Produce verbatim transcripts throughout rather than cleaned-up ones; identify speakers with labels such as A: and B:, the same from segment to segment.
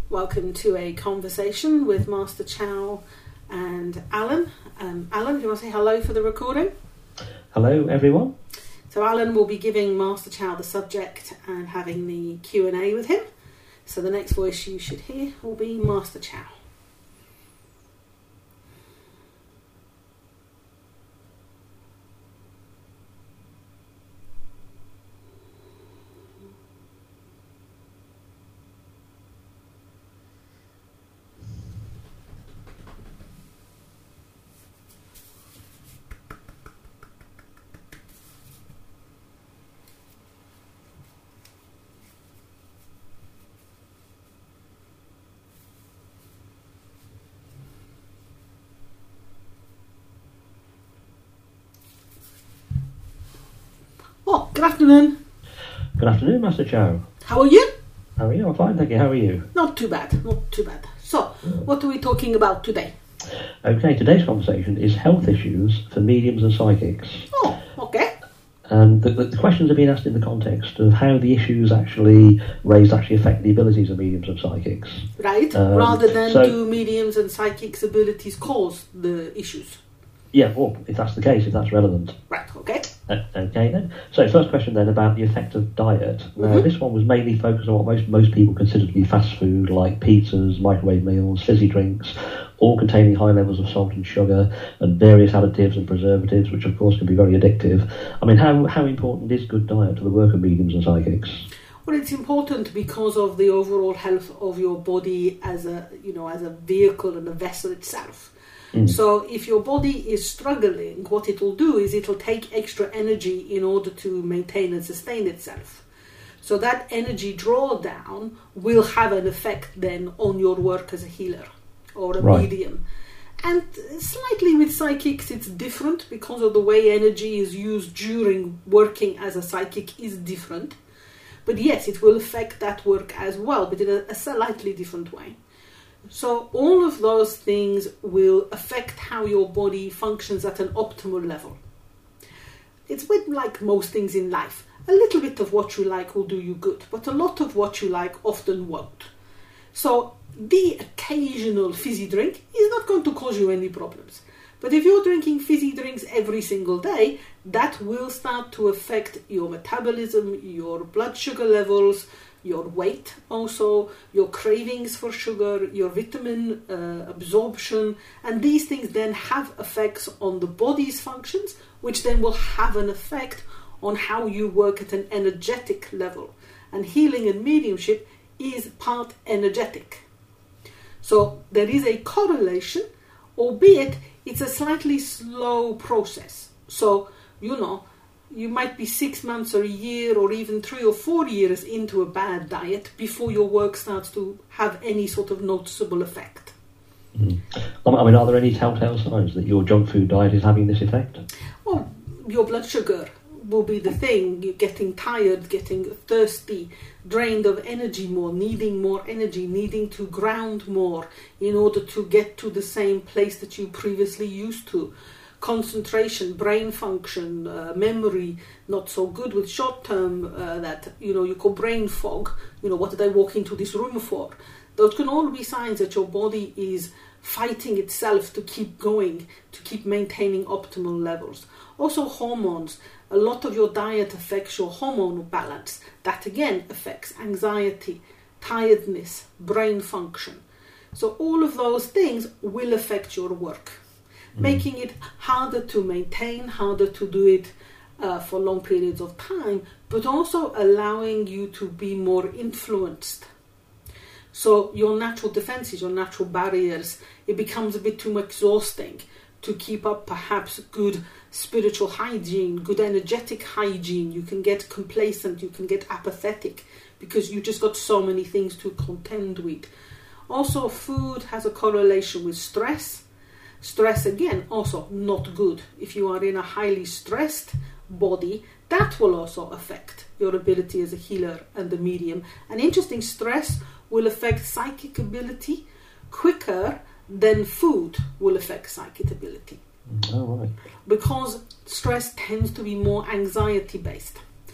A: Welcome to a conversation with Master Chow and Alan. Um, Alan, do you want to say hello for the recording?
B: Hello, everyone.
A: So Alan will be giving Master Chow the subject and having the Q and A with him. So the next voice you should hear will be Master Chow. Oh, good afternoon.
B: Good afternoon, Master Chow.
A: How are you?
B: How are you? I'm fine, thank you. How are you?
A: Not too bad, not too bad. So, what are we talking about today?
B: Okay, today's conversation is health issues for mediums and psychics.
A: Oh, okay.
B: And the, the, the questions are being asked in the context of how the issues actually raised actually affect the abilities of mediums and psychics.
A: Right,
B: Um,
A: rather than
B: so-
A: do mediums and psychics' abilities cause the issues.
B: Yeah, well, if that's the case, if that's relevant.
A: Right, okay.
B: Uh, okay then. So first question then about the effect of diet. Now
A: Mhm.
B: this one was mainly focused on what most most people consider to be fast food, like pizzas, microwave meals, fizzy drinks, all containing high levels of salt and sugar and various additives and preservatives, which of course can be very addictive. I mean, how how important is good diet to the work of mediums and psychics?
A: Well, it's important because of the overall health of your body as a, you know, as a vehicle and a vessel itself.
B: Mm.
A: So if your body is struggling, what it will do is it will take extra energy in order to maintain and sustain itself. So that energy drawdown will have an effect then on your work as a healer or a
B: Right.
A: medium. And slightly with psychics it's different because of the way energy is used during working as a psychic is different. But yes, it will affect that work as well, but in a, a slightly different way. So all of those things will affect how your body functions at an optimal level. It's with like most things in life. A little bit of what you like will do you good, but a lot of what you like often won't. So the occasional fizzy drink is not going to cause you any problems. But if you're drinking fizzy drinks every single day, that will start to affect your metabolism, your blood sugar levels, your weight also, your cravings for sugar, your vitamin uh, absorption, and these things then have effects on the body's functions, which then will have an effect on how you work at an energetic level. And healing and mediumship is part energetic. So there is a correlation, albeit it's a slightly slow process. So, you know, you might be six months or a year or even three or four years into a bad diet before your work starts to have any sort of noticeable effect.
B: Mm. I mean, are there any telltale signs that your junk food diet is having this effect?
A: Well, your blood sugar will be the thing. You're getting tired, getting thirsty, drained of energy more, needing more energy, needing to ground more in order to get to the same place that you previously used to. Concentration, brain function, uh, memory, not so good with short term, uh, that, you know, you call brain fog. You know, what did I walk into this room for? Those can all be signs that your body is fighting itself to keep going, to keep maintaining optimal levels. Also hormones. A lot of your diet affects your hormonal balance. That again affects anxiety, tiredness, brain function. So all of those things will affect your work. Mm. Making it harder to maintain, harder to do it uh, for long periods of time, but also allowing you to be more influenced. So your natural defenses, your natural barriers, it becomes a bit too exhausting to keep up perhaps good spiritual hygiene, good energetic hygiene. You can get complacent, you can get apathetic because you just got so many things to contend with. Also, food has a correlation with stress. Stress, again, also not good. If you are in a highly stressed body, that will also affect your ability as a healer and a medium. And interesting, stress will affect psychic ability quicker than food will affect psychic ability.
B: Oh, right.
A: Because stress tends to be more anxiety based.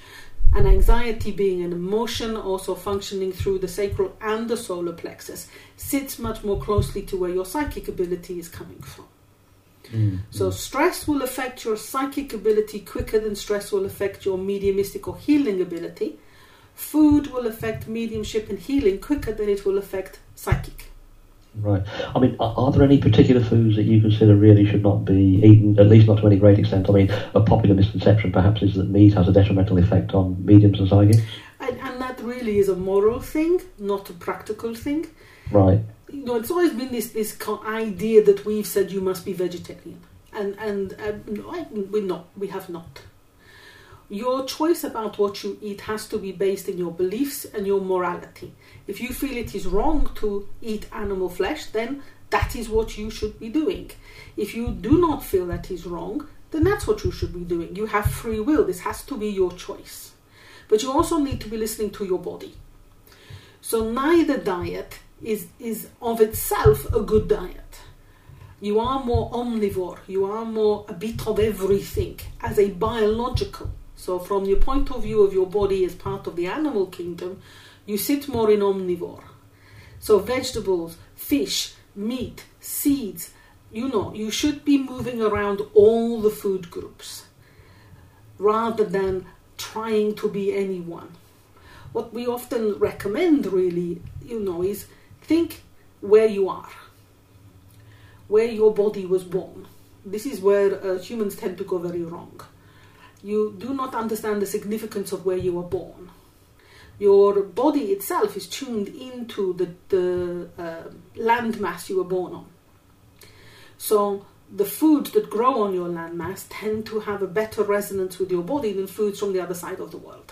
A: And anxiety, being an emotion also functioning through the sacral and the solar plexus, sits much more closely to where your psychic ability is coming from. Mm, so mm. stress will affect your psychic ability quicker than stress will affect your mediumistic or healing ability. Food will affect mediumship and healing quicker than it will affect psychic.
B: Right. I mean, are, are there any particular foods that you consider really should not be eaten, at least not to any great extent? I mean, a popular misconception perhaps is that meat has a detrimental effect on mediums and psychics.
A: And, and that really is a moral thing, not a practical thing.
B: Right.
A: You know, it's always been this this idea that we've said you must be vegetarian, and and uh, no, we're not. We have not. Your choice about what you eat has to be based in your beliefs and your morality. If you feel it is wrong to eat animal flesh, then that is what you should be doing. If you do not feel that is wrong, then that's what you should be doing. You have free will. This has to be your choice. But you also need to be listening to your body. So neither diet is, is of itself a good diet. You are more omnivore. You are more a bit of everything as a biological. So from your point of view of your body as part of the animal kingdom, you sit more in omnivore. So vegetables, fish, meat, seeds, you know, you should be moving around all the food groups rather than trying to be anyone. What we often recommend really, you know, is think where you are, where your body was born. This is where uh, humans tend to go very wrong. You do not understand the significance of where you were born. Your body itself is tuned into the, the uh, land mass you were born on. So the foods that grow on your land mass tend to have a better resonance with your body than foods from the other side of the world.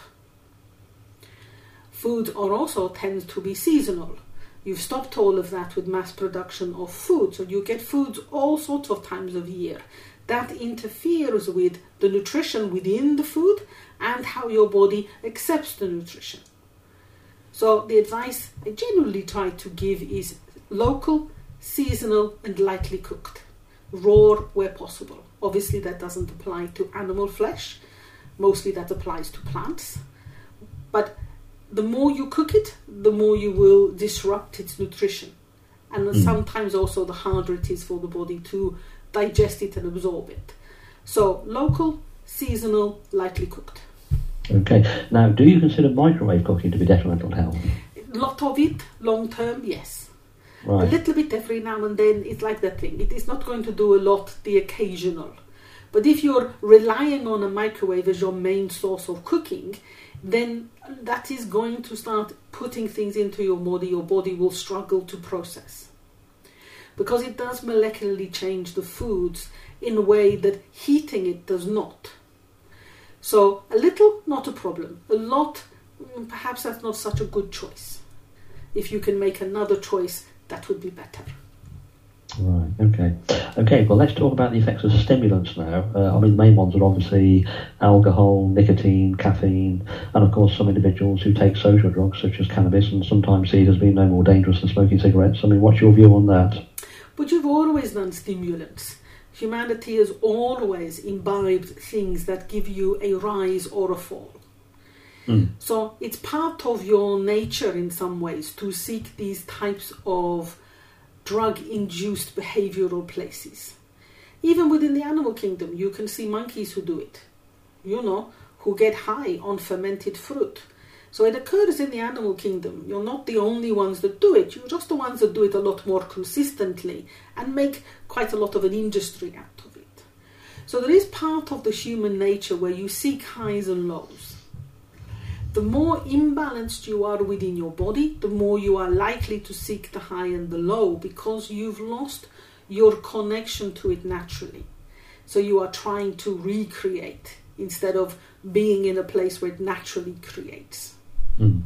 A: Foods are also tend to be seasonal. You've stopped all of that with mass production of food, so you get foods all sorts of times of year. That interferes with the nutrition within the food and how your body accepts the nutrition. So the advice I generally try to give is local, seasonal and lightly cooked. Raw where possible. Obviously that doesn't apply to animal flesh. Mostly that applies to plants. But the more you cook it, the more you will disrupt its nutrition. And mm. sometimes also the harder it is for the body to digest it and absorb it. So local, seasonal, lightly cooked.
B: Okay. Now, do you consider microwave cooking to be detrimental to health?
A: A lot of it, long term, yes.
B: Right.
A: A little bit every now and then, it's like that thing. It is not going to do a lot, the occasional. But if you're relying on a microwave as your main source of cooking, then that is going to start putting things into your body. Your body will struggle to process. Because it does molecularly change the foods in a way that heating it does not. So a little, not a problem. A lot, perhaps that's not such a good choice. If you can make another choice, that would be better.
B: Right, okay. Okay, well, let's talk about the effects of stimulants now. Uh, I mean, the main ones are obviously alcohol, nicotine, caffeine, and of course some individuals who take social drugs such as cannabis and sometimes see it as being no more dangerous than smoking cigarettes. I mean, what's your view on that?
A: But you've always done stimulants. Humanity has always imbibed things that give you a rise or a fall. Mm. So it's part of your nature in some ways to seek these types of drug-induced behavioral places. Even within the animal kingdom, you can see monkeys who do it, you know, who get high on fermented fruit. So it occurs in the animal kingdom. You're not the only ones that do it. You're just the ones that do it a lot more consistently and make quite a lot of an industry out of it. So there is part of the human nature where you seek highs and lows. The more imbalanced you are within your body, the more you are likely to seek the high and the low because you've lost your connection to it naturally. So you are trying to recreate instead of being in a place where it naturally creates. Mm.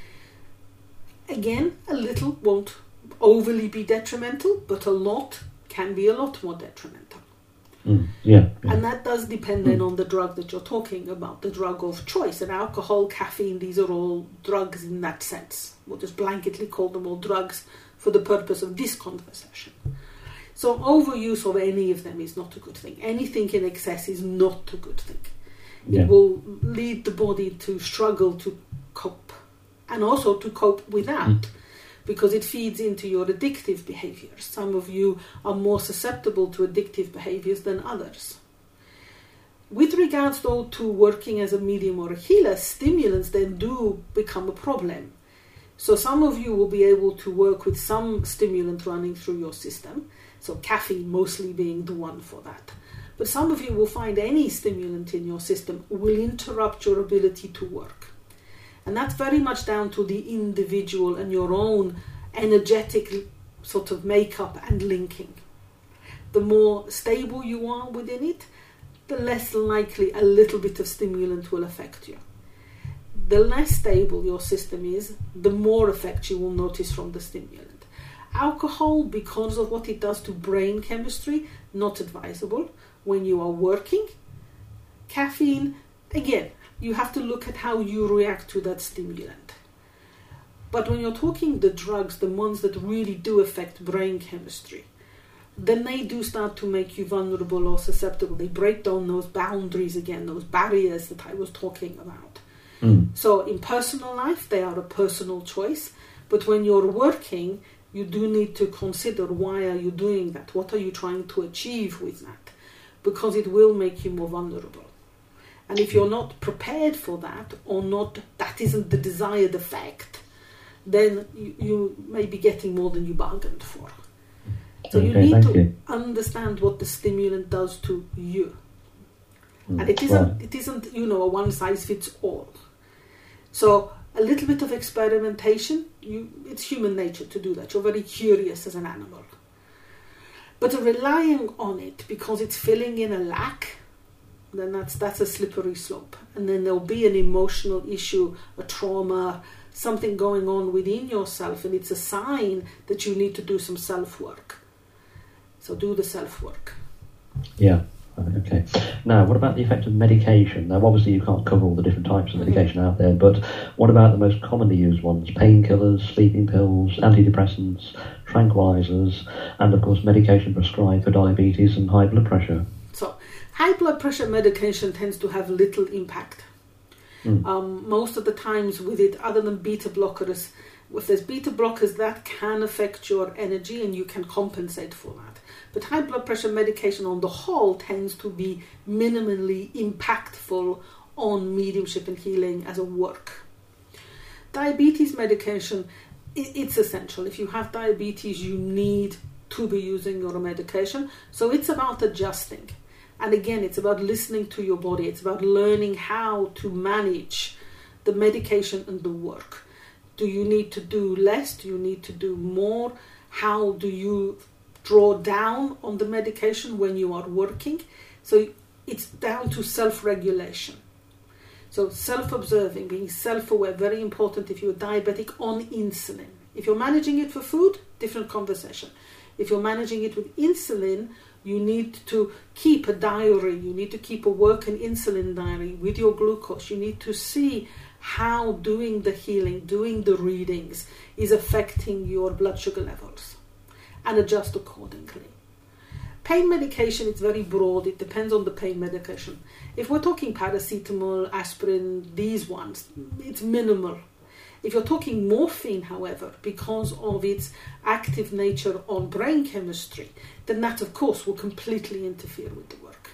A: Again, a little won't overly be detrimental, but a lot can be a lot more detrimental.
B: Mm. Yeah, yeah.
A: And that does depend then mm. on the drug that you're talking about, the drug of choice. And alcohol, caffeine, these are all drugs in that sense. We'll just blanketly call them all drugs for the purpose of this conversation. So overuse of any of them is not a good thing. Anything in excess is not a good thing.
B: Yeah.
A: It will lead the body to struggle to cope, and also to cope without, mm. because it feeds into your addictive behaviors. Some of you are more susceptible to addictive behaviors than others. With regards though to working as a medium or a healer, stimulants then do become a problem. So some of you will be able to work with some stimulant running through your system, so caffeine mostly being the one for that. But some of you will find any stimulant in your system will interrupt your ability to work. And that's very much down to the individual and your own energetic sort of makeup and linking. The more stable you are within it, the less likely a little bit of stimulant will affect you. The less stable your system is, the more effect you will notice from the stimulant. Alcohol, because of what it does to brain chemistry, not advisable when you are working. Caffeine, again, you have to look at how you react to that stimulant. But when you're talking the drugs, the ones that really do affect brain chemistry, then they do start to make you vulnerable or susceptible. They break down those boundaries again, those barriers that I was talking about.
B: Mm.
A: So in personal life, they are a personal choice. But when you're working, you do need to consider, why are you doing that? What are you trying to achieve with that? Because it will make you more vulnerable. And if you're not prepared for that, or not, that isn't the desired effect, then you, you may be getting more than you bargained for. So
B: okay,
A: you need to
B: you.
A: understand what the stimulant does to you.
B: Mm,
A: and it isn't,
B: right.
A: it isn't, you know, a one size fits all. So a little bit of experimentation, you, it's human nature to do that. You're very curious as an animal. But relying on it because it's filling in a lack, then that's that's a slippery slope. And then there'll be an emotional issue, a trauma, something going on within yourself, and it's a sign that you need to do some self-work. So do the self-work.
B: Yeah, okay. Now, what about the effect of medication? Now, obviously you can't cover all the different types of medication mm-hmm. out there, but what about the most commonly used ones? Painkillers, sleeping pills, antidepressants, tranquilizers, and of course medication prescribed for diabetes and high blood pressure.
A: So, high blood pressure medication tends to have little impact. Mm. Um, most of the times with it, other than beta blockers, if there's beta blockers, that can affect your energy and you can compensate for that. But high blood pressure medication on the whole tends to be minimally impactful on mediumship and healing as a work. Diabetes medication, it's essential. If you have diabetes, you need to be using your medication. So it's about adjusting. And again, it's about listening to your body. It's about learning how to manage the medication and the work. Do you need to do less? Do you need to do more? How do you draw down on the medication when you are working? So it's down to self-regulation. So self-observing, being self-aware, very important if you're diabetic on insulin. If you're managing it for food, different conversation. If you're managing it with insulin, you need to keep a diary. You need to keep a work and insulin diary with your glucose. You need to see how doing the healing, doing the readings is affecting your blood sugar levels and adjust accordingly. Pain medication is very broad. It depends on the pain medication. If we're talking paracetamol, aspirin, these ones, it's minimal. If you're talking morphine, however, because of its active nature on brain chemistry, then that, of course, will completely interfere with the work.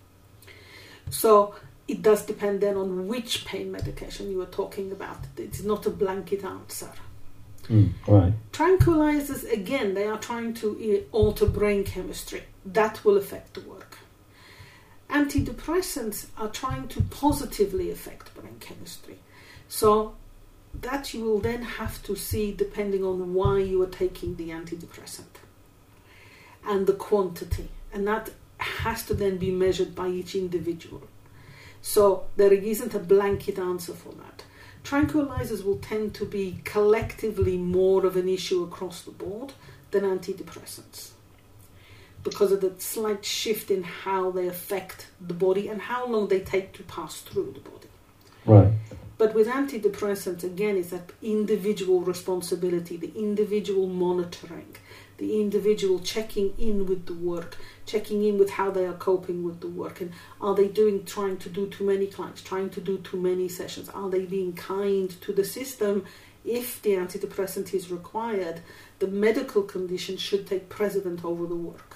A: So it does depend then on which pain medication you are talking about. It's not a blanket answer.
B: Mm, right.
A: Tranquilizers, again, they are trying to alter brain chemistry. That will affect the work. Antidepressants are trying to positively affect brain chemistry. So that you will then have to see depending on why you are taking the antidepressant and the quantity. And that has to then be measured by each individual. So there isn't a blanket answer for that. Tranquilizers will tend to be collectively more of an issue across the board than antidepressants because of the slight shift in how they affect the body and how long they take to pass through the body.
B: Right.
A: But with antidepressants, again, it's that individual responsibility, the individual monitoring, the individual checking in with the work, checking in with how they are coping with the work, and are they doing, trying to do too many clients, trying to do too many sessions, are they being kind to the system? If the antidepressant is required, the medical condition should take precedent over the work.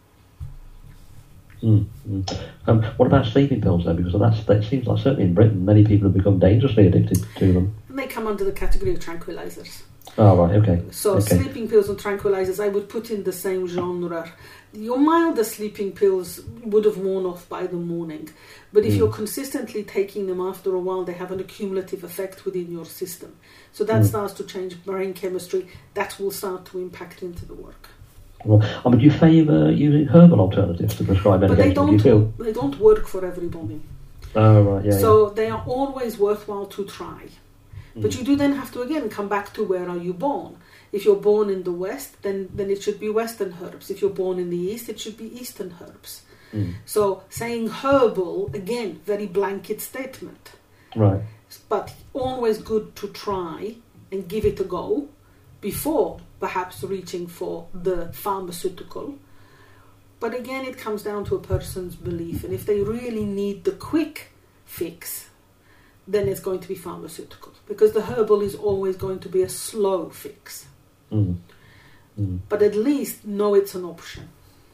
B: Mm, mm. Um, what about sleeping pills then? Because that's, that seems like certainly in Britain many people have become dangerously addicted to them.
A: And they come under the category of tranquilizers.
B: Oh, right, okay.
A: So
B: okay.
A: sleeping pills and tranquilizers I would put in the same genre. Your milder sleeping pills would have worn off by the morning, but if mm. you're consistently taking them, after a while they have an accumulative effect within your system. So that mm. starts to change brain chemistry. That will start to impact into the work.
B: Well, I mean, do you favour using herbal alternatives to prescribe medication?
A: But they don't,
B: do you feel?
A: they don't work for everybody.
B: Oh, right, yeah.
A: So
B: yeah.
A: they are always worthwhile to try. Mm. But you do then have to, again, come back to where are you born. If you're born in the West, then, then it should be Western herbs. If you're born in the East, it should be Eastern herbs. Mm. So saying herbal, again, very blanket statement.
B: Right.
A: But always good to try and give it a go before perhaps reaching for the pharmaceutical. But again, it comes down to a person's belief. And if they really need the quick fix, then it's going to be pharmaceutical. Because the herbal is always going to be a slow fix.
B: Mm. Mm.
A: But at least know it's an option.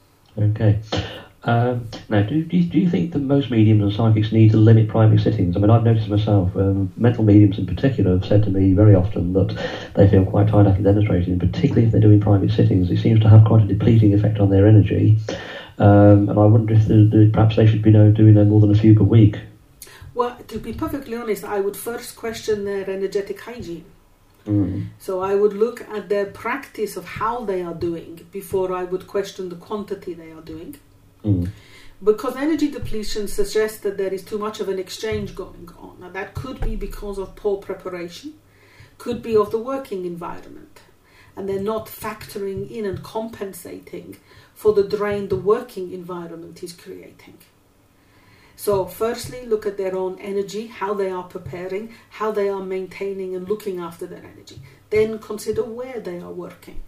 B: Okay. Um, now, do, do, you, do you think that most mediums and psychics need to limit private sittings? I mean, I've noticed myself, um, mental mediums in particular have said to me very often that they feel quite tired after demonstrating, particularly if they're doing private sittings. It seems to have quite a depleting effect on their energy. Um, and I wonder if the, the, perhaps they should be no, doing no more than a few per week.
A: Well, to be perfectly honest, I would first question their energetic hygiene.
B: Mm.
A: So I would look at their practice of how they are doing before I would question the quantity they are doing.
B: Mm.
A: Because energy depletion suggests that there is too much of an exchange going on. Now that could be because of poor preparation, could be of the working environment, and they're not factoring in and compensating for the drain the working environment is creating. So firstly, look at their own energy, how they are preparing, how they are maintaining and looking after their energy. Then consider where they are working.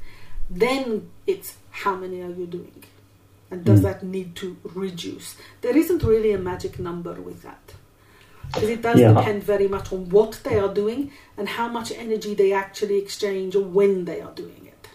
A: Then it's how many are you doing? And does mm. that need to reduce? There isn't really a magic number with that. Because it does yeah. depend very much on what they are doing and how much energy they actually exchange or when they are doing it.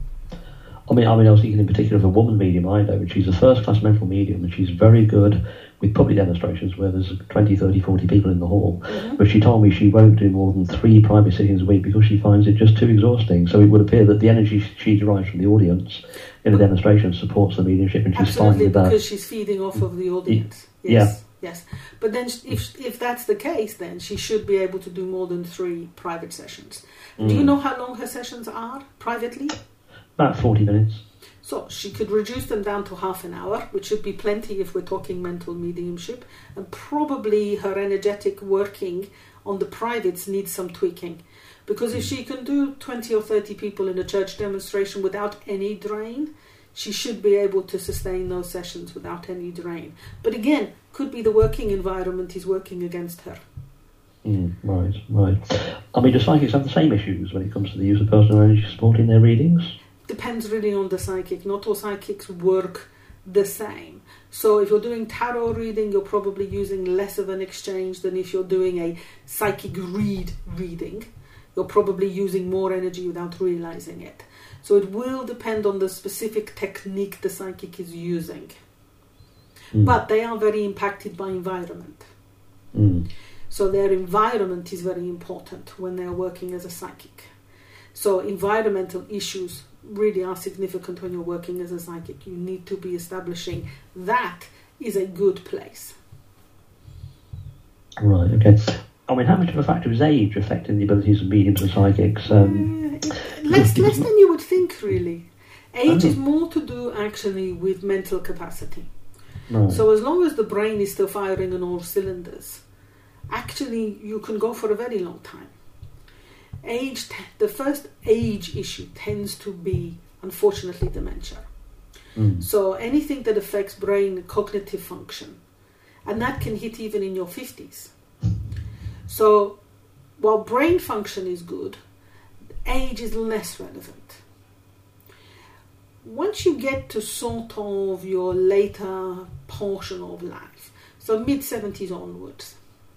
B: I mean, I mean, I was thinking in particular of a woman medium I know, and she's a first-class mental medium, and she's very good with public demonstrations where there's twenty, thirty, forty people in the hall. Mm-hmm. But she told me she won't do more than three private sittings a week because she finds it just too exhausting. So it would appear that the energy she derives from the audience in a demonstration supports the mediumship, and she's
A: Absolutely,
B: fine with that.
A: Because she's feeding off of the audience.
B: Yes,
A: yeah. Yes. But then if if that's the case, then she should be able to do more than three private sessions. Mm. Do you know how long her sessions are privately?
B: About forty minutes.
A: So she could reduce them down to half an hour, which should be plenty if we're talking mental mediumship, and probably her energetic working on the privates needs some tweaking. Because if she can do twenty or thirty people in a church demonstration without any drain, she should be able to sustain those sessions without any drain. But again, could be the working environment is working against her.
B: Mm, right, right. I mean, do psychics have the same issues when it comes to the use of personal energy support in their readings?
A: Depends really on the psychic. Not all psychics work the same. So if you're doing tarot reading, you're probably using less of an exchange than if you're doing a psychic read reading. You're probably using more energy without realizing it. So it will depend on the specific technique the psychic is using. Mm. But they are very impacted by environment.
B: Mm.
A: So their environment is very important when they're working as a psychic. So environmental issues really are significant when you're working as a psychic. You need to be establishing that is a good place.
B: Right, okay. I mean, how much of a factor is age affecting the abilities of mediums and psychics? Um,
A: uh, less, less than you would think, really. Age is more to do, actually, with mental capacity.
B: Right.
A: So as long as the brain is still firing on all cylinders, actually, you can go for a very long time. Age, the first age issue tends to be, unfortunately, dementia.
B: Mm.
A: So anything that affects brain cognitive function, and that can hit even in your fifties. So while brain function is good, age is less relevant. once you get to sort of your later portion of life, so mid-seventies onwards,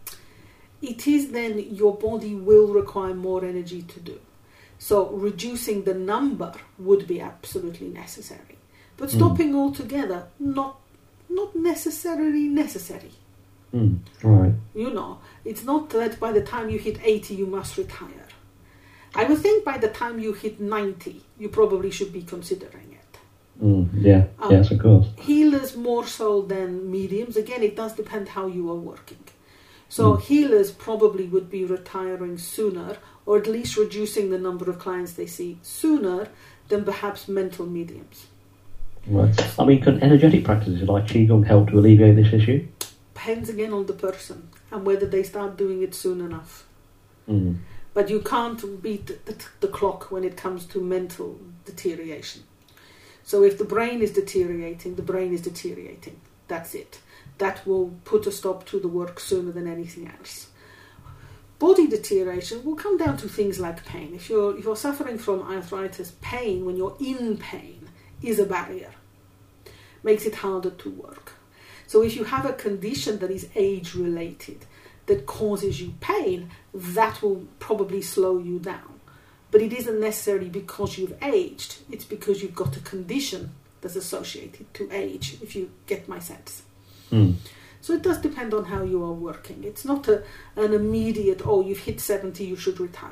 A: it is then your body will require more energy to do. So reducing the number would be absolutely necessary. But stopping mm. altogether, not not necessarily necessary.
B: Mm. Right.
A: You know, it's not that by the time you hit eighty you must retire. I would think by the time you hit ninety, you probably should be considering it.
B: Mm. Yeah, um, yes, of course.
A: Healers more so than mediums. Again, it does depend how you are working. So mm. healers probably would be retiring sooner, or at least reducing the number of clients they see sooner than perhaps mental mediums.
B: Right. I mean, can energetic practices like Qigong help to alleviate this issue?
A: Depends again on the person and whether they start doing it soon enough.
B: Mm.
A: But you can't beat the, the, the clock when it comes to mental deterioration. So if the brain is deteriorating, the brain is deteriorating. That's it. That will put a stop to the work sooner than anything else. Body deterioration will come down to things like pain. If you're, if you're suffering from arthritis, pain, when you're in pain, is a barrier. Makes it harder to work. So if you have a condition that is age-related, that causes you pain, that will probably slow you down. But it isn't necessarily because you've aged, it's because you've got a condition that's associated to age, if you get my sense.
B: Mm.
A: So it does depend on how you are working. It's not a, an immediate, oh, you've hit seventy, you should retire.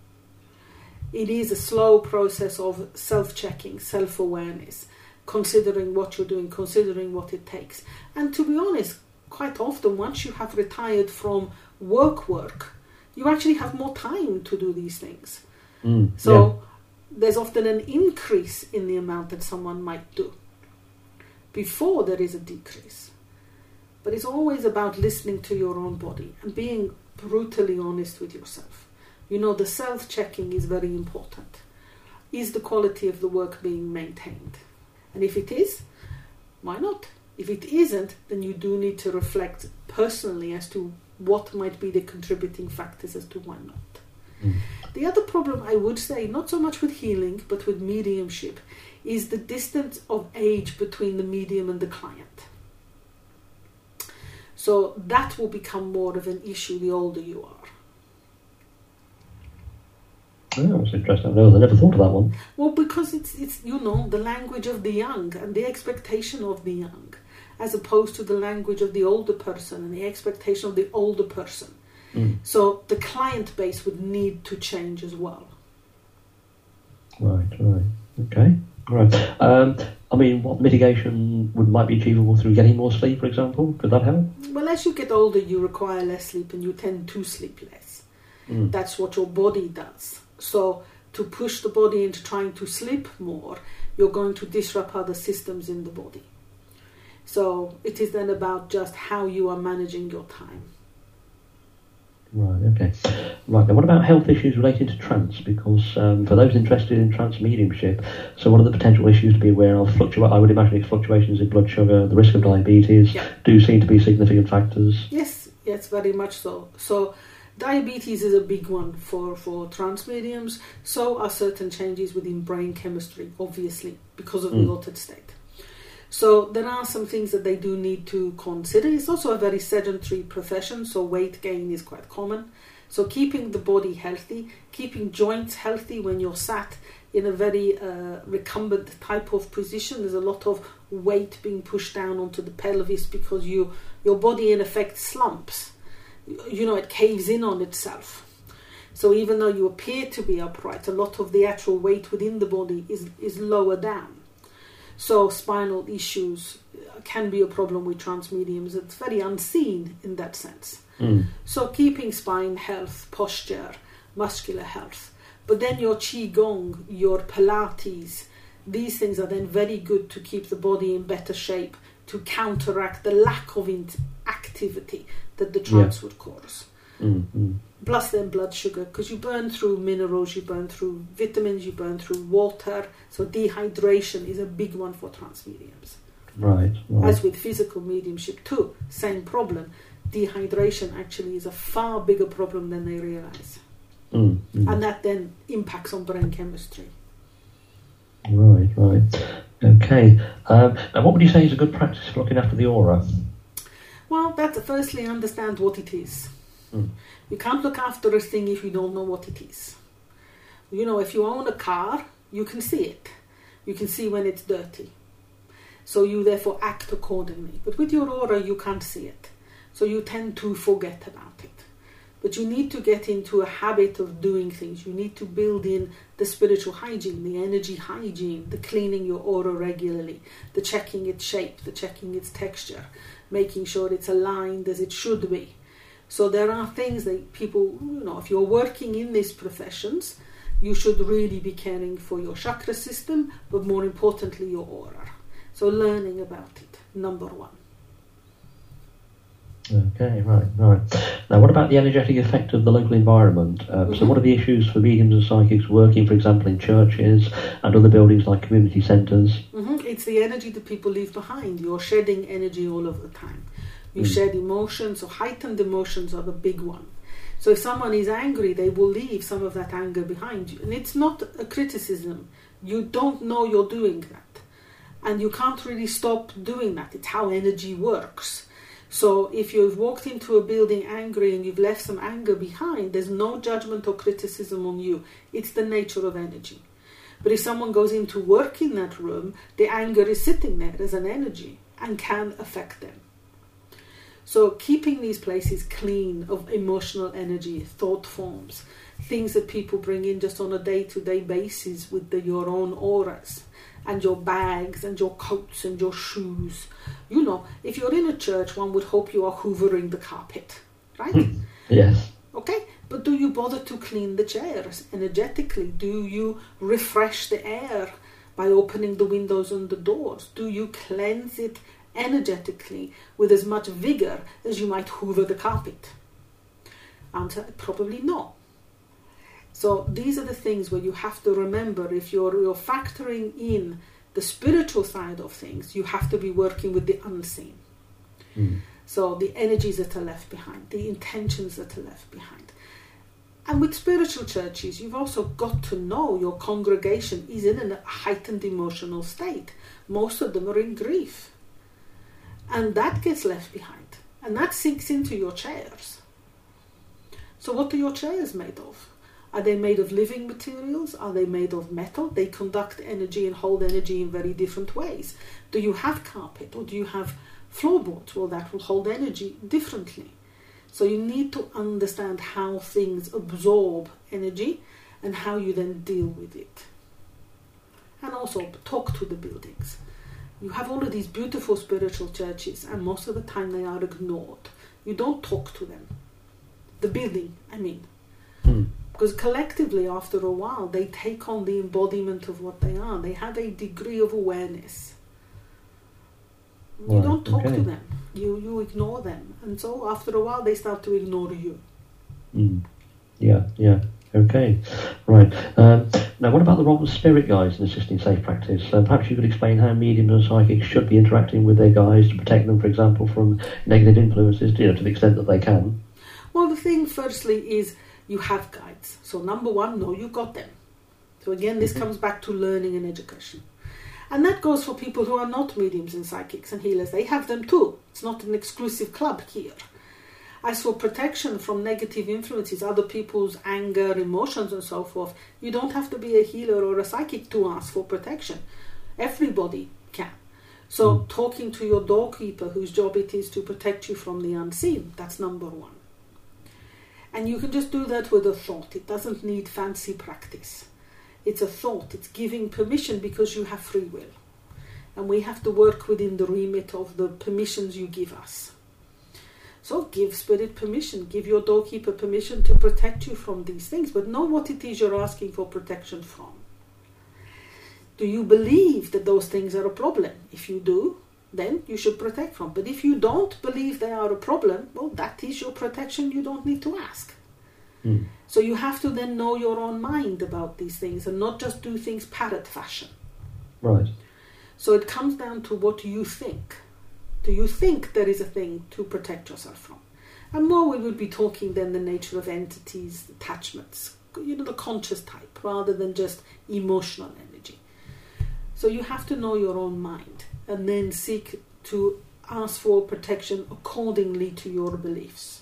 A: It is a slow process of self-checking, self-awareness, considering what you're doing, considering what it takes. And to be honest, quite often, once you have retired from work work, you actually have more time to do these things.
B: Mm,
A: so
B: yeah.
A: There's often an increase in the amount that someone might do before there is a decrease. But it's always about listening to your own body and being brutally honest with yourself. You know, the self-checking is very important. Is the quality of the work being maintained? And if it is, why not? If it isn't, then you do need to reflect personally as to what might be the contributing factors as to why not.
B: Mm.
A: The other problem, I would say, not so much with healing, but with mediumship, is the distance of age between the medium and the client. So that will become more of an issue the older you are.
B: Oh, that's interesting. No, I never thought of that one.
A: Well, because it's, it's you know, the language of the young and the expectation of the young, as opposed to the language of the older person and the expectation of the older person.
B: Mm.
A: So the client base would need to change as well.
B: Right, right. Okay, right. Um, I mean, what mitigation would might be achievable through getting more sleep, for example? Could that help?
A: Well, as you get older, you require less sleep and you tend to sleep less.
B: Mm.
A: That's what your body does. So to push the body into trying to sleep more, you're going to disrupt other systems in the body. So it is then about just how you are managing your time.
B: Right, okay. Right, now what about health issues related to trance? Because um, for those interested in trance mediumship, so what are the potential issues to be aware of? Fluctua- I would imagine it's fluctuations in blood sugar, the risk of diabetes,
A: yeah.
B: do seem to be significant factors.
A: Yes, yes, very much so. So diabetes is a big one for, for trance mediums. So are certain changes within brain chemistry, obviously, because of mm. the altered state. So there are some things that they do need to consider. It's also a very sedentary profession, so weight gain is quite common. So keeping the body healthy, keeping joints healthy when you're sat in a very uh, recumbent type of position. There's a lot of weight being pushed down onto the pelvis because you your body in effect slumps. You know, it caves in on itself. So even though you appear to be upright, a lot of the actual weight within the body is, is lower down. So spinal issues can be a problem with trance mediums. It's very unseen in that sense.
B: Mm.
A: So keeping spine health, posture, muscular health. But then your Qigong, your Pilates, these things are then very good to keep the body in better shape, to counteract the lack of activity that the trance yeah. would cause.
B: Mm-hmm.
A: Plus then blood sugar, because you burn through minerals, you burn through vitamins, you burn through water. So dehydration is a big one for trance mediums.
B: Right, right.
A: As with physical mediumship too, same problem. Dehydration actually is a far bigger problem than they realise.
B: Mm-hmm.
A: And that then impacts on brain chemistry.
B: Right, right. Okay. Um, and what would you say is a good practice for looking after the aura?
A: Well, that's firstly understand what it is.
B: Mm.
A: You can't look after a thing if you don't know what it is. You know, if you own a car, you can see it. You can see when it's dirty. So you therefore act accordingly. But with your aura, you can't see it. So you tend to forget about it. But you need to get into a habit of doing things. You need to build in the spiritual hygiene, the energy hygiene, the cleaning your aura regularly, the checking its shape, the checking its texture, making sure it's aligned as it should be. So there are things that people, you know, if you're working in these professions, you should really be caring for your chakra system, but more importantly, your aura. So learning about it, number one.
B: Okay, right, right. Now, what about the energetic effect of the local environment? Uh, mm-hmm. So what are the issues for mediums and psychics working, for example, in churches and other buildings like community centres?
A: Mm-hmm. It's the energy that people leave behind. You're shedding energy all of the time. You mm. shed emotions, so heightened emotions are the big one. So if someone is angry, they will leave some of that anger behind you. And it's not a criticism. You don't know you're doing that. And you can't really stop doing that. It's how energy works. So if you've walked into a building angry and you've left some anger behind, there's no judgment or criticism on you. It's the nature of energy. But if someone goes into work in that room, the anger is sitting there as an energy and can affect them. So keeping these places clean of emotional energy, thought forms, things that people bring in just on a day-to-day basis with the, your own auras, and your bags and your coats and your shoes. You know, if you're in a church, one would hope you are hoovering the carpet, right?
B: Yes.
A: Okay, but do you bother to clean the chairs energetically? Do you refresh the air by opening the windows and the doors? Do you cleanse it energetically with as much vigor as you might hoover the carpet? Answer, probably no. So these are the things where you have to remember, if you're, you're factoring in the spiritual side of things, you have to be working with the unseen. Mm. So the energies that are left behind, the intentions that are left behind. And with spiritual churches, you've also got to know your congregation is in a heightened emotional state. Most of them are in grief. And that gets left behind. And that sinks into your chairs. So what are your chairs made of? Are they made of living materials? Are they made of metal? They conduct energy and hold energy in very different ways. Do you have carpet or do you have floorboards? Well, that will hold energy differently. So you need to understand how things absorb energy and how you then deal with it. And also talk to the buildings. You have all of these beautiful spiritual churches and most of the time they are ignored. You don't talk to them. The building, I mean. Hmm. Because collectively, after a while, they take on the embodiment of what they are. They have a degree of awareness. You
B: right,
A: don't talk
B: okay.
A: to them. You you ignore them. And so after a while, they start to ignore you.
B: Mm. Yeah, yeah. Okay. Right. Um, now, what about the role of spirit guides in assisting safe practice? Uh, perhaps you could explain how mediums and psychics should be interacting with their guides to protect them, for example, from negative influences, you know, to the extent that they can.
A: Well, the thing, firstly, is you have guides. So number one, know you got them. So again, this mm-hmm. comes back to learning and education. And that goes for people who are not mediums and psychics and healers. They have them too. It's not an exclusive club here. As for protection from negative influences, other people's anger, emotions and so forth, you don't have to be a healer or a psychic to ask for protection. Everybody can. So mm. talking to your doorkeeper whose job it is to protect you from the unseen, that's number one. And you can just do that with a thought. It doesn't need fancy practice. It's a thought. It's giving permission because you have free will. And we have to work within the remit of the permissions you give us. So give spirit permission. Give your doorkeeper permission to protect you from these things. But know what it is you're asking for protection from. Do you believe that those things are a problem? If you do, then you should protect from. But if you don't believe they are a problem, well, that is your protection. You don't need to ask. Mm. So you have to then know your own mind about these things and not just do things parrot fashion.
B: Right.
A: So it comes down to what you think. Do you think there is a thing to protect yourself from? And more we would be talking then the nature of entities, attachments, you know, the conscious type, rather than just emotional energy. So you have to know your own mind and then seek to ask for protection accordingly to your beliefs.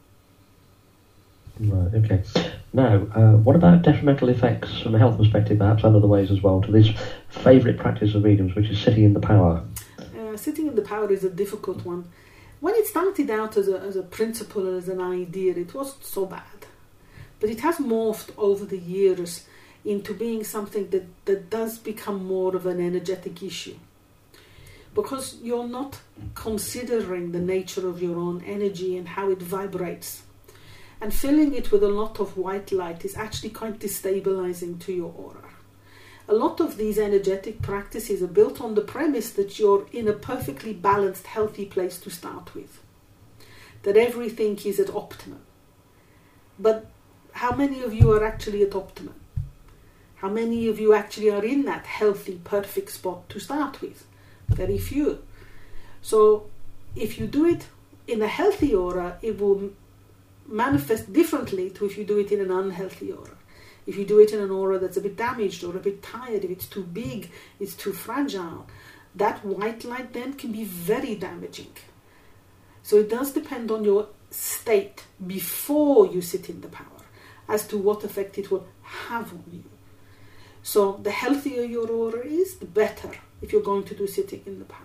B: Right, okay. Now, uh, what about detrimental effects from a health perspective, perhaps and other ways as well, to this favourite practice of mediums, which is sitting in the power?
A: Uh, sitting in the power is a difficult one. When it started out as a, as a principle and as an idea, it wasn't so bad. But it has morphed over the years into being something that, that does become more of an energetic issue. Because you're not considering the nature of your own energy and how it vibrates. And filling it with a lot of white light is actually quite destabilizing to your aura. A lot of these energetic practices are built on the premise that you're in a perfectly balanced, healthy place to start with. That everything is at optimum. But how many of you are actually at optimum? How many of you actually are in that healthy, perfect spot to start with? Very few. So if you do it in a healthy aura, it will manifest differently to if you do it in an unhealthy aura. If you do it in an aura that's a bit damaged or a bit tired, if it's too big, it's too fragile, that white light then can be very damaging. So it does depend on your state before you sit in the power as to what effect it will have on you. So the healthier your aura is, the better if you're going to do sitting in the power.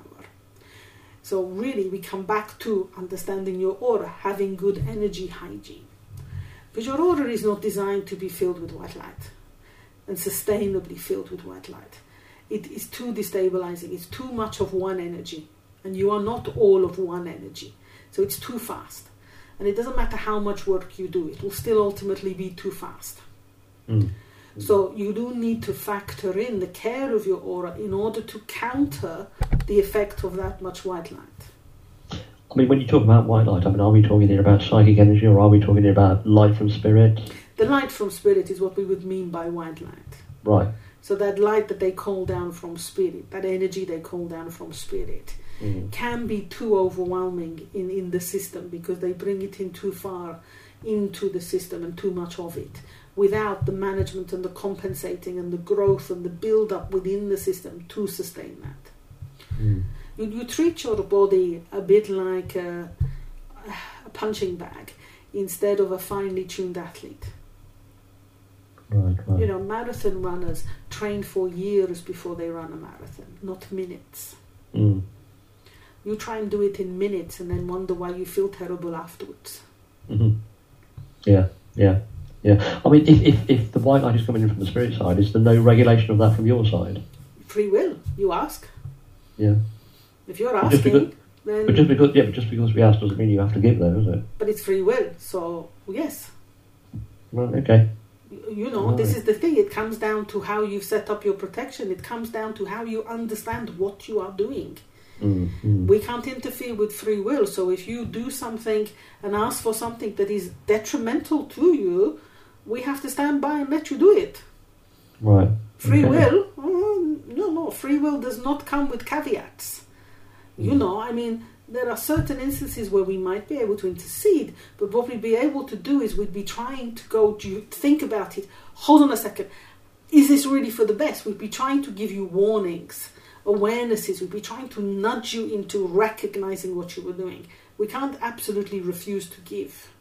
A: So really we come back to understanding your aura, having good energy hygiene. Because your aura is not designed to be filled with white light and sustainably filled with white light. It is too destabilizing. It's too much of one energy. And you are not all of one energy. So it's too fast. And it doesn't matter how much work you do. It will still ultimately be too fast.
B: Mm.
A: So you do need to factor in the care of your aura in order to counter the effect of that much white light.
B: I mean, when you talk about white light, I mean, are we talking here about psychic energy or are we talking here about light from spirit?
A: The light from spirit is what we would mean by white light.
B: Right.
A: So that light that they call down from spirit, that energy they call down from spirit, mm. can be too overwhelming in, in the system because they bring it in too far into the system and too much of it, without the management and the compensating and the growth and the build-up within the system to sustain that. Mm. You, you treat your body a bit like a, a punching bag instead of a finely tuned athlete.
B: Right, right.
A: You know, marathon runners train for years before they run a marathon, not minutes.
B: Mm.
A: You try and do it in minutes and then wonder why you feel terrible afterwards.
B: Mm-hmm. Yeah, yeah. Yeah, I mean, if, if, if the white light is coming in from the spirit side, is there no regulation of that from your side?
A: Free will, you ask.
B: Yeah.
A: If you're asking,
B: because,
A: then...
B: But just because, yeah, but just because we ask doesn't mean you have to give, though, does it?
A: But it's free will, so yes.
B: Right, okay.
A: You, you know,
B: right.
A: This is the thing. It comes down to how you've set up your protection. It comes down to how you understand what you are doing.
B: Mm, mm.
A: We can't interfere with free will, so if you do something and ask for something that is detrimental to you, we have to stand by and let you do it.
B: Right.
A: Free
B: okay.
A: will? Oh, no, no. Free will does not come with caveats. Mm. You know, I mean, there are certain instances where we might be able to intercede, but what we'd be able to do is we'd be trying to go, do you think about it? Hold on a second. Is this really for the best? We'd be trying to give you warnings, awarenesses. We'd be trying to nudge you into recognizing what you were doing. We can't absolutely refuse to give.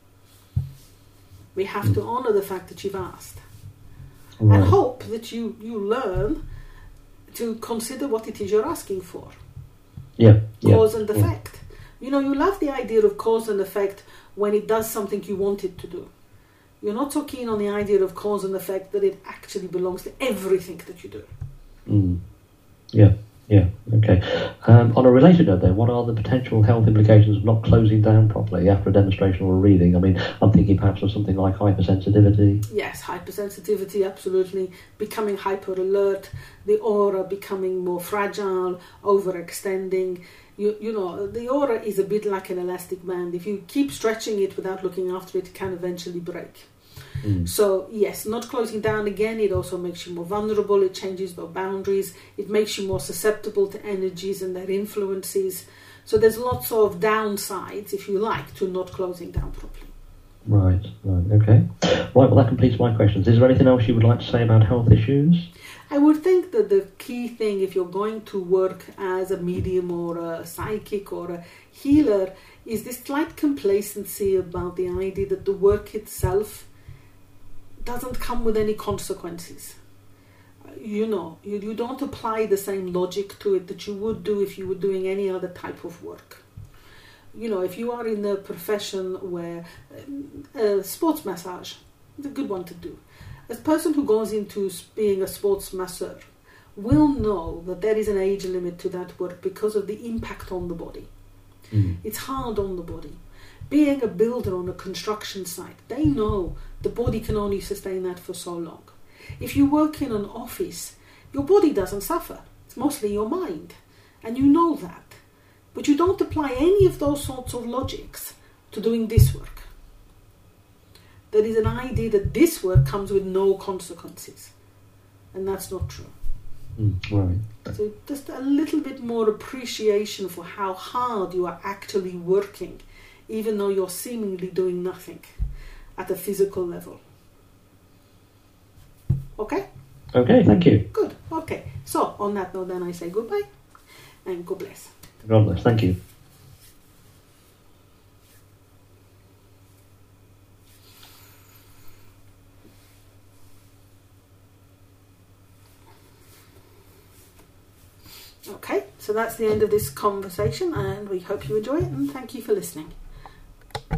A: We have to honour the fact that you've asked. Right. And hope that you, you learn to consider what it is you're asking for.
B: Yeah.
A: Cause
B: yeah,
A: and
B: yeah.
A: effect. You know, you love the idea of cause and effect when it does something you want it to do. You're not so keen on the idea of cause and effect that it actually belongs to everything that you do.
B: Mm. Yeah. Yeah, okay. Um, on a related note then, what are the potential health implications of not closing down properly after a demonstration or a reading? I mean, I'm thinking perhaps of something like hypersensitivity.
A: Yes, hypersensitivity, absolutely. Becoming hyper alert, the aura becoming more fragile, overextending. You, you know, the aura is a bit like an elastic band. If you keep stretching it without looking after it, it can eventually break. Mm. So yes, not closing down again, it also makes you more vulnerable, it changes the boundaries, it makes you more susceptible to energies and their influences. So there's lots of downsides, if you like, to not closing down properly.
B: Right, right, okay. Right, well that completes my questions. Is there anything else you would like to say about health issues?
A: I would think that the key thing, if you're going to work as a medium or a psychic or a healer, is this slight complacency about the idea that the work itself doesn't come with any consequences. You know, you, you don't apply the same logic to it that you would do if you were doing any other type of work. You know, if you are in a profession where uh, sports massage is a good one to do. A person who goes into being a sports masseur will know that there is an age limit to that work because of the impact on the body. Mm. It's hard on the body. Being a builder on a construction site, they know the body can only sustain that for so long. If you work in an office, your body doesn't suffer. It's mostly your mind. And you know that. But you don't apply any of those sorts of logics to doing this work. There is an idea that this work comes with no consequences. And that's not true.
B: Mm, right.
A: So just a little bit more appreciation for how hard you are actually working, even though you're seemingly doing nothing at a physical level. Okay?
B: Okay, thank you.
A: Good. Okay. So, on that note, then I say goodbye and God bless.
B: God bless. Thank you.
A: Okay, so that's the end of this conversation, and we hope you enjoy it, and thank you for listening.